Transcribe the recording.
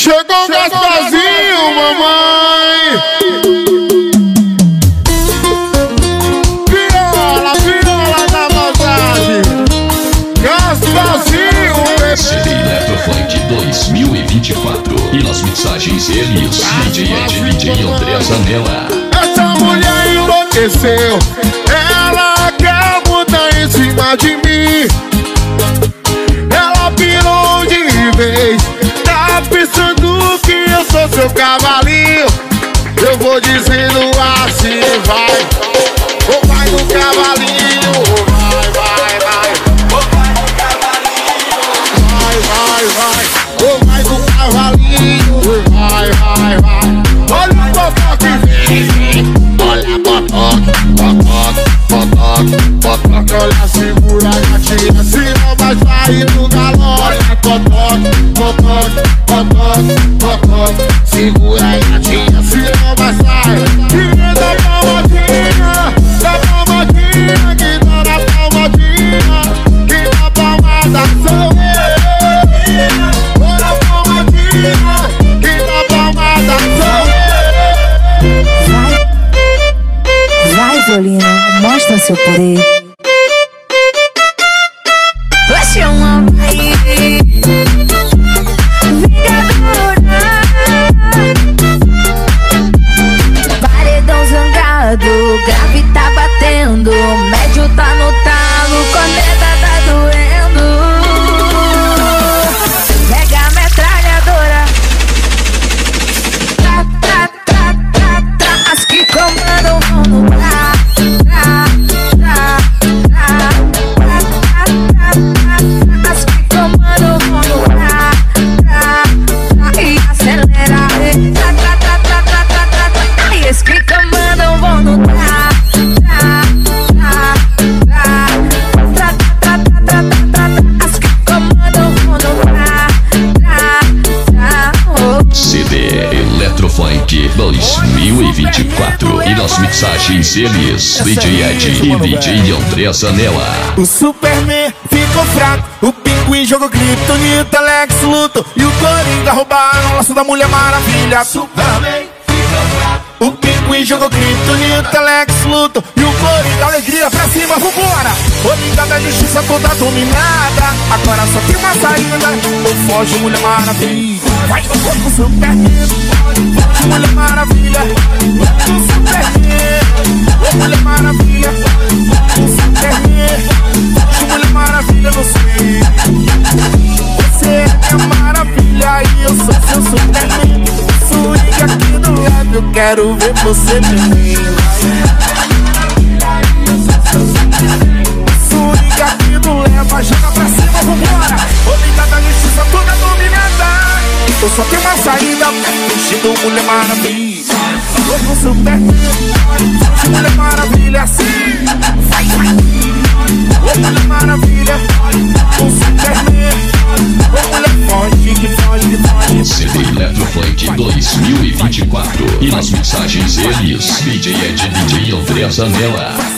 Chegou Gasparzinho, mamãe. Viola na maldade. Gasparzinho, bebê. CD Eletrofunk 2024. E nas mensagens eles, DJ Ed, DJ André Zanella. Essa mulher enlouqueceu. Ela quer botar em cima de mim. Ela pirou de vez. Tá pensando que eu sou seu cavalinho. Eu vou dizendo assim, vai. Ou vai no cavalinho, ou vai, vai, vai. Ou vai no cavalinho, vai, vai, vai. Ou vai no cavalinho, ou vai, vai, vai. Olha o botó que vem. Olha a botoca, botoca, botoca, botoca. Olha, segura a gatinha, se não vai sair do galão. Olha, botoca, botoca, botoca, botoca. Segura a gatinha, se não vai sair. Tira da palmadinha, que dá na palmadinha. Que na palmada sou eu. Olha a palmadinha, que na palmada sou eu. Vai, Violina, mostra seu poder. Você é uma vingadora. Paredão zangado, grave tá batendo, médio tá no talo, corneta tá doendo. Mega metralhadora. Tra, tra, tra, tra, tra. As que comandam vão no tra, tra, tra, tra, tra, tra, tra, tra. As que comandam vão no tra, tra, tra. E acelera. Tra, tra, tra, tra, tra, tra, tra, tra. E as que comandam vão no tra, tra, tra, tra, tra, tra, tra, tra, tra. As que comandam vão no tra, tra, tra. Oh. CD Eletrofunk 2024. E nas mensagens eles, DJ Ed e DJ André Zanella. O Superman ficou fraco, o Pinguim jogou Kryptonita, Lex luto e o Coringa roubaram o laço da Mulher Maravilha. Superman ficou fraco, o Pinguim jogou Kryptonita, Lex luto e o Coringa, alegria pra cima, vambora. O Liga da Justiça toda dominada, agora só tem uma saída, ou foge Mulher Maravilha. Vai, o Superman, foge Mulher Maravilha. O Superman, o Mulher Maravilha. O Superman, foge Mulher Maravilha no swing. Você é minha maravilha e eu sou seu Superman. Swing aqui do lado, eu quero ver você bem. Swing aqui do leva, joga pra cima, vambora. Ô Liga da Justiça toda dominada, eu só tenho uma saída, fugindo Mulher Maravilha. Eu sou Superman, foge Mulher Maravilha assim. Vai, vai. Ô Mulher Maravilha, o Superman. Ô mulher forte que foge, que foge. CD Eletrofunk 2024. E nas mensagens eles, DJ Ed e DJ André Zanella.